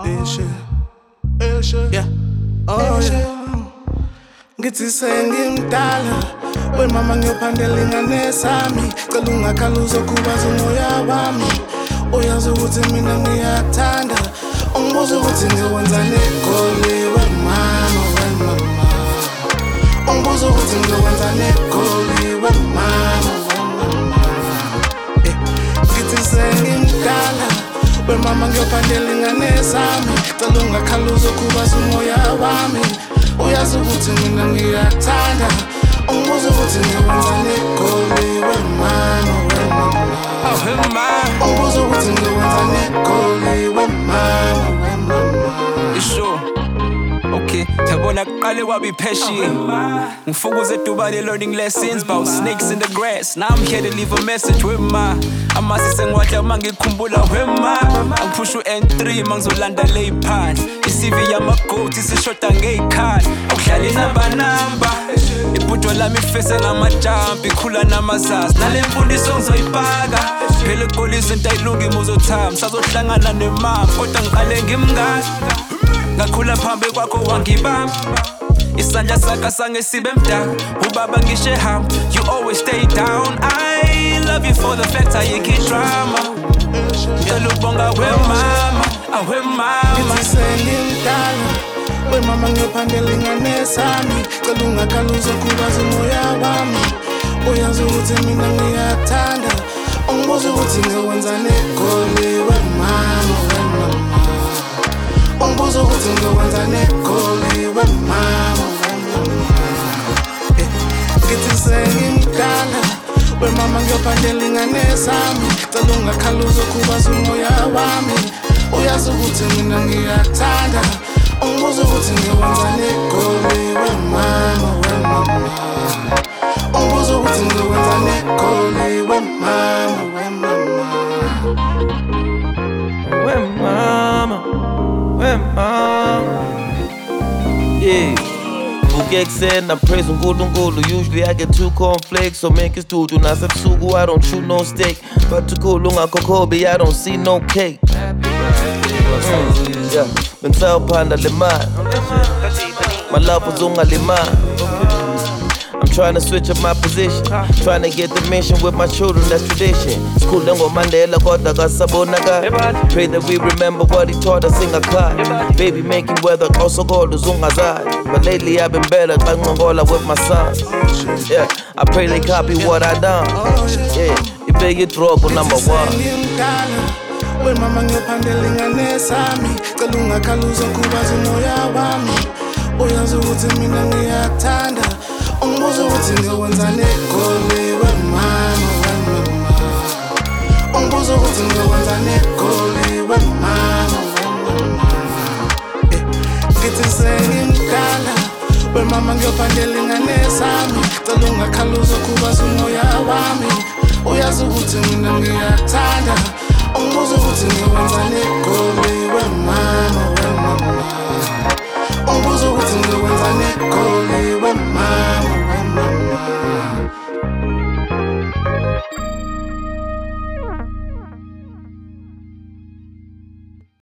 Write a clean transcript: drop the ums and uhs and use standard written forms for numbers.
Yeah. Oh yeah. Ngithi sengimdala wemama ngiyophandela ingane sami cela ungakhaluza kubaza umoya wami uyazi ukuthi mina ngiyathanda ungibuza ukuthi ngizokwenzani egoli wemama ungibuza ukuthi ngizokwenzani egoli wemama ngithi sengimdala wemama ngiyophandela ingane sami cela ungakhaluza kubaza umoya wami uyazi ukuthi mina ngiyathanda ungibuza ukuthi ngizokwenzani egoli wemama ungibuza ukuthi ngizokwenzani egoli wemama Isho okay yabona kuqale kwabi pheshiya ngifukuze edubane learning lessons about snakes in the grass now I'm here to leave a message with my amasi sengiwadla mangikhumbula wema angiphusha u-N3 mangizolanda lay phansi i-CV yama-goat isishoda ngey'khali awudlali namba ibhudo lami ifese ngamajampi ikhula namazazi nale mfundiso ngizoyipaka phela egoli izinto ayilungi muzothamba sazohlangana nemama kodwa ngiqale ngimngani ngakhula phambi kwakho wangibamba isandla sakho sange sibe mdaka ubaba ngisho ehamba you always stay down I love you for the fact ayikho drama ngicela ukubonga wemama ngithi sengimdala wemama ngiyophandela ingane sami cela ungakhaluza kubaza umoya wami uyazi ukuthi mina ngiyathanda ungibuza ukuthi ngizokwenzani egoli wemama ungibuza ukuthi ngizokwenzani egoli wemama ngithi sengimdala wemama ngiyophandela ingane sami cela ungakhaluza kubaza umoya wami uyazi ukuthi mina ngiyathanda ungibuza ukuthi ngizokwenzani egoli wemama ungibuza ukuthi ngizokwenzani egoli wemama yeah ukekusena praise uNkulunkulu usually I get 2 cornflakes so make it studio nasebusuku I don't chew no steak but ukhulu ungakhokobi I don't see no cake yeah bengisawuphanda le mali my love was ungalimali I'm trying to switch up my position trying to get the mission with my children that's tradition school ngomandela kodwa kasabonakala pray that we remember what he taught us in our baby making weather also called uzungazali but lately I've been better nganqongola with my sons yeah I pray they copy what I done yeah ibeke drogo number 1 wemama ngiyophandela ingane sami cela ungakhaluza kubaza umoya wami uyazi ukuthi mina ngiyathanda ungibuza ukuthi ngizokwenzani egoli wemama ungibuza ukuthi ngizokwenzani egoli wemama ngithi sengimdala wemama ngiyophandela ingane sami cela ungakhaluza kubaza umoya wami uyazi ukuthi mina ngiyathanda ungibuza ukuthi ngizokwenzani egoli wemama